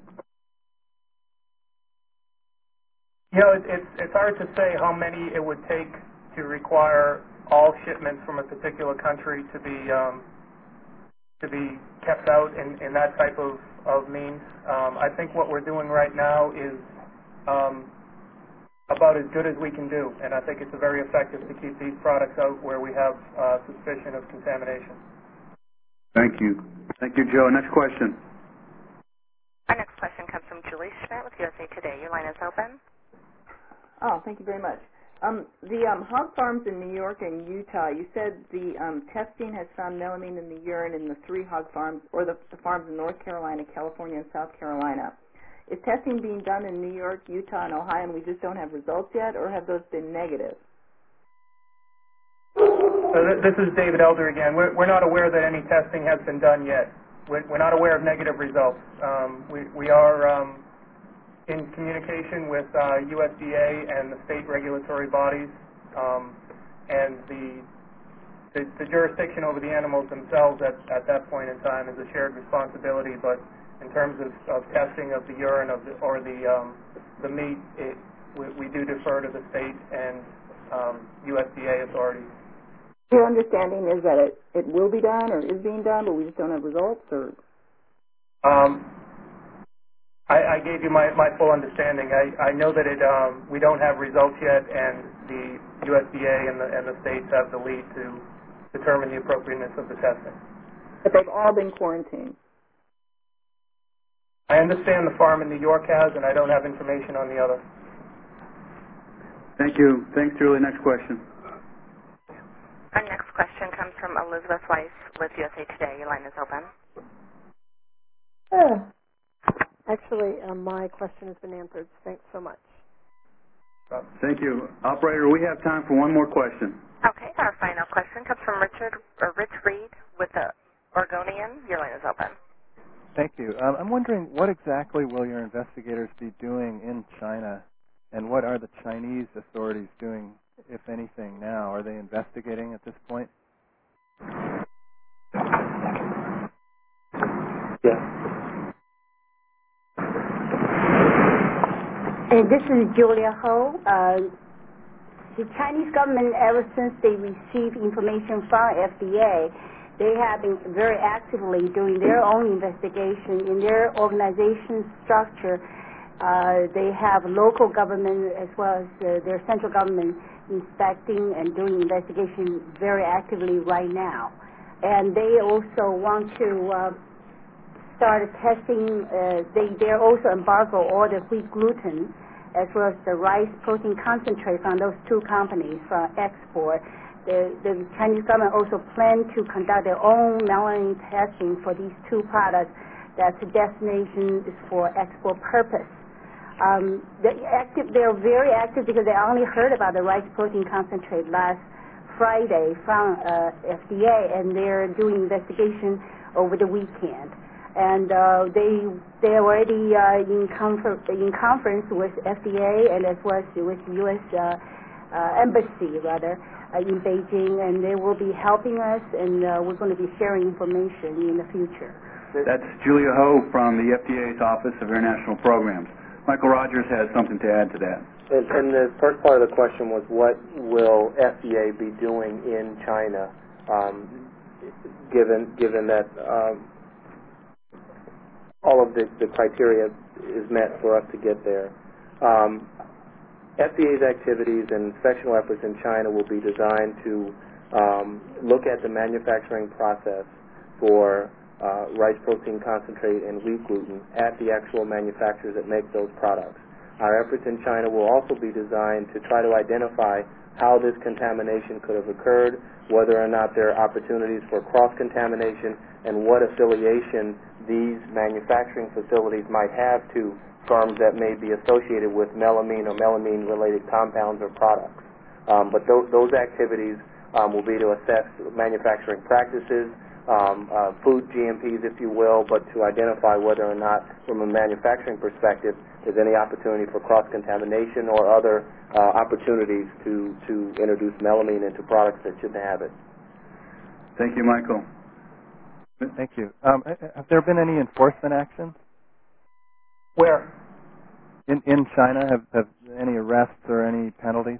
Speaker 6: It's hard to say how many it would take to require all shipments from a particular country to be kept out in that type of means. I think what we're doing right now is about as good as we can do, and I think it's very effective to keep these products out where we have suspicion of contamination.
Speaker 2: Thank you. Thank you, Joe. Next question.
Speaker 1: Our next question comes from Julie Schmidt with USA Today. Your line is open.
Speaker 22: Oh, thank you very much. The hog farms in New York and Utah, you said the testing has found melamine in the urine in the 3 hog farms, or the farms in North Carolina, California, and South Carolina. Is testing being done in New York, Utah, and Ohio, and we just don't have results yet, or have those been negative?
Speaker 6: This is David Elder again. We're not aware that any testing has been done yet. We're not aware of negative results. We are in communication with USDA and the state regulatory bodies, and the jurisdiction over the animals themselves at that point in time is a shared responsibility. But in terms of testing of the urine or the meat, we do defer to the state and USDA authorities.
Speaker 22: Your understanding is that it will be done or is being done, but we just don't have results, or?
Speaker 6: I gave you my full understanding. I know that we don't have results yet, and the USDA and the states have the lead to determine the appropriateness of the testing.
Speaker 22: But they've all been quarantined.
Speaker 6: I understand the farm in New York has, and I don't have information on the other.
Speaker 2: Thank you. Thanks, Julie. Next question.
Speaker 1: Our next question comes from Elizabeth Weiss with USA Today. Your line is open.
Speaker 5: Actually, my question has been answered. Thanks so much.
Speaker 2: Thank you. Operator, we have time for one more question.
Speaker 1: Okay, our final question comes from Rich Reed with the Oregonian. Your line is open.
Speaker 7: Thank you. I'm wondering, what exactly will your investigators be doing in China, and what are the Chinese authorities doing, if anything, now? Are they investigating at this point? Yes.
Speaker 23: This is Julia Ho. The Chinese government, ever since they received information from FDA, they have been very actively doing their own investigation in their organization structure. They have local government as well as their central government inspecting and doing investigation very actively right now. And they also want to start testing. They also embargo all the wheat gluten as well as the rice protein concentrate from those two companies for export. The Chinese government also plan to conduct their own melanin testing for these two products that's the destination is for export purpose. They're very active because they only heard about the rice protein concentrate last Friday from FDA, and they're doing investigation over the weekend. And they're already in conference with FDA and as well as with U.S. Embassy, rather, in Beijing, and they will be helping us, and we're going to be sharing information in the future.
Speaker 2: That's Julia Ho from the FDA's Office of International Programs. Michael Rogers has something to add to that.
Speaker 9: And the first part of the question was, what will FDA be doing in China, given that all of the criteria is met for us to get there. FDA's activities and inspectional efforts in China will be designed to look at the manufacturing process for rice protein concentrate and wheat gluten at the actual manufacturers that make those products. Our efforts in China will also be designed to try to identify how this contamination could have occurred, whether or not there are opportunities for cross-contamination, and what affiliation these manufacturing facilities might have to firms that may be associated with melamine or melamine-related compounds or products. But those activities will be to assess manufacturing practices, food GMPs, if you will, but to identify whether or not, from a manufacturing perspective, there's any opportunity for cross-contamination or other opportunities to introduce melamine into products that shouldn't have it.
Speaker 2: Thank you, Michael.
Speaker 7: Thank you. Have there been any enforcement actions?
Speaker 6: Where?
Speaker 7: In China, have any arrests or any penalties?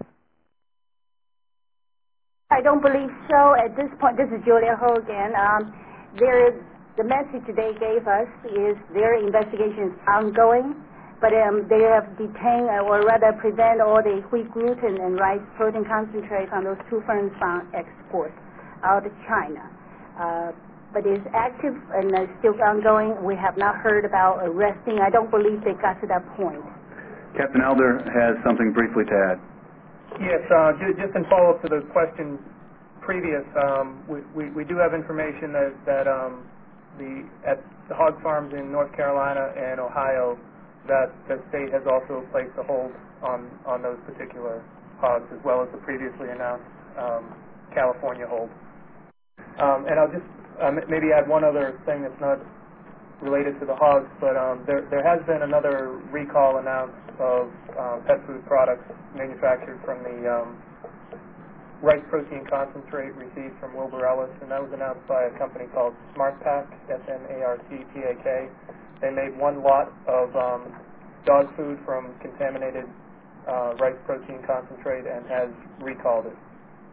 Speaker 23: I don't believe so at this point. This is Julia Ho again. The message they gave us is their investigation is ongoing, but they have detained or rather prevent all the wheat gluten and rice protein concentrate from those two firms from export out of China. But it's active and still ongoing. We have not heard about arresting. I don't believe they got to that point.
Speaker 2: Captain Elder has something briefly to add.
Speaker 6: Yes, just in follow-up to the question previous, we do have information that at the hog farms in North Carolina and Ohio, that the state has also placed a hold on those particular hogs, as well as the previously announced California hold. And I'll just maybe add one other thing that's not related to the hogs, but there has been another recall announced of pet food products manufactured from the rice protein concentrate received from Wilbur Ellis, and that was announced by a company called SmartPak, SMARTPAK. They made one lot of dog food from contaminated rice protein concentrate and has recalled it.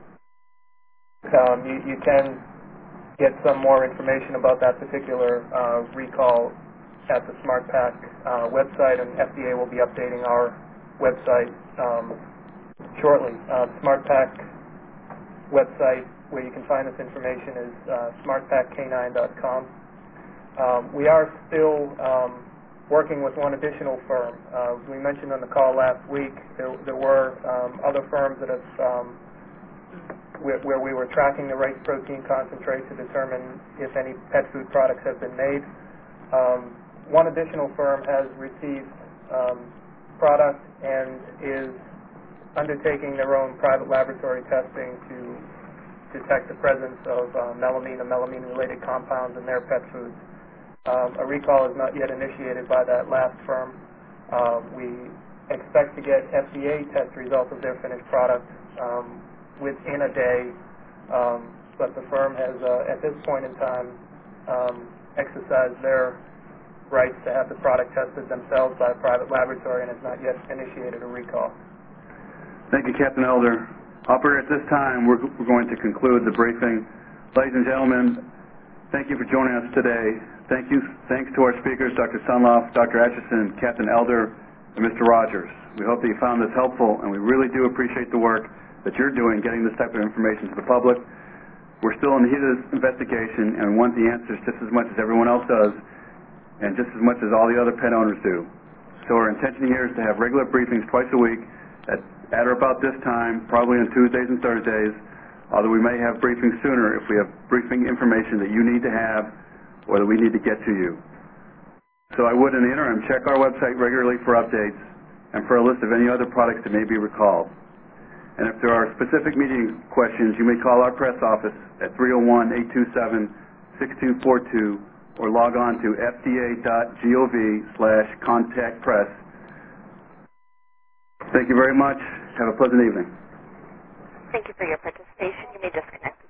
Speaker 6: You can get some more information about that particular recall at the SmartPak website, and FDA will be updating our website shortly. SmartPak website where you can find this information is smartpakk9.com. We are still working with one additional firm. We mentioned on the call last week there were other firms that have where we were tracking the rice protein concentrate to determine if any pet food products have been made. One additional firm has received product and is undertaking their own private laboratory testing to detect the presence of melamine and melamine-related compounds in their pet foods. A recall is not yet initiated by that last firm. We expect to get FDA test results of their finished product within a day, but the firm has, at this point in time, exercised their rights to have the product tested themselves by a private laboratory and has not yet initiated a recall.
Speaker 2: Thank you, Captain Elder. Operator, at this time, we're going to conclude the briefing. Ladies and gentlemen, thank you for joining us today. Thanks to our speakers, Dr. Sunloff, Dr. Atchison, Captain Elder, and Mr. Rogers. We hope that you found this helpful, and we really do appreciate the work that you're doing getting this type of information to the public. We're still in the heat of this investigation and want the answers just as much as everyone else does and just as much as all the other pet owners do. So our intention here is to have regular briefings twice a week at or about this time, probably on Tuesdays and Thursdays, although we may have briefings sooner if we have briefing information that you need to have or that we need to get to you. So I would, in the interim, check our website regularly for updates and for a list of any other products that may be recalled. And if there are specific meeting questions, you may call our press office at 301-827-6242 or log on to fda.gov/contactpress. Thank you very much. Have a pleasant evening.
Speaker 1: Thank you for your participation. You may disconnect.